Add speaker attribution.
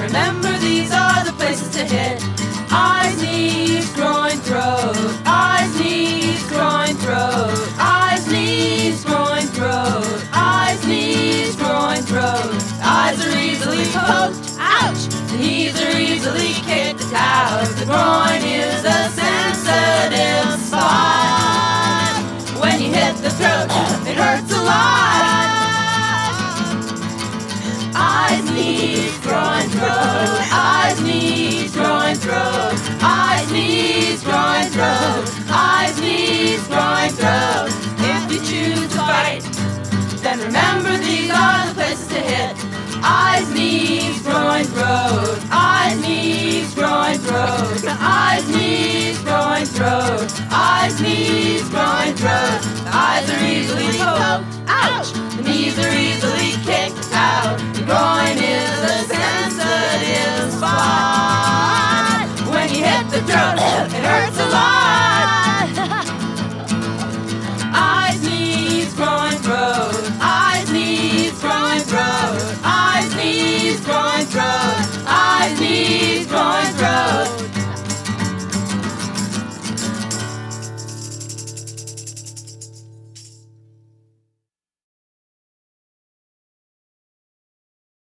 Speaker 1: remember these are the places to hit. Eyes, knees, groin, throat. Eyes, knees, groin, throat. Eyes, knees, groin, throat. Eyes, knees, groin, throat. Eyes are easily poked, ouch! The knees are easily kicked out. The groin is a sensitive spot. When you hit the throat, it hurts a lot. Eyes, knees, groin, throat. Eyes, knees, groin, throat. Eyes, knees, groin, throat. Eyes, knees, groin, throat. If you choose to fight, then remember these are the places to hit. Eyes, knees, groin, throat. Eyes, knees, groin, throat. Eyes, knees, groin, throat. Eyes, knees, groin, throat. The eyes are easily poked, ouch! The knees are easily